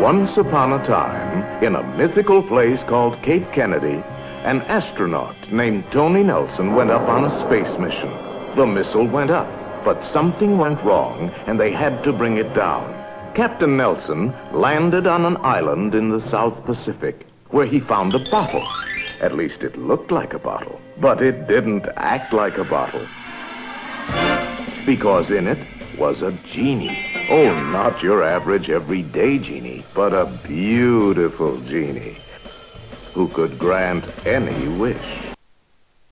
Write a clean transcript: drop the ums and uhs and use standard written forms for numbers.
Once upon a time, in a mythical place called Cape Kennedy, an astronaut named Tony Nelson went up on a space mission. The missile went up, but something went wrong, and they had to bring it down. Captain Nelson landed on an island in the South Pacific, where he found a bottle. At least it looked like a bottle, but it didn't act like a bottle. Because in it was a genie. Oh, not your average everyday genie, but a beautiful genie who could grant any wish.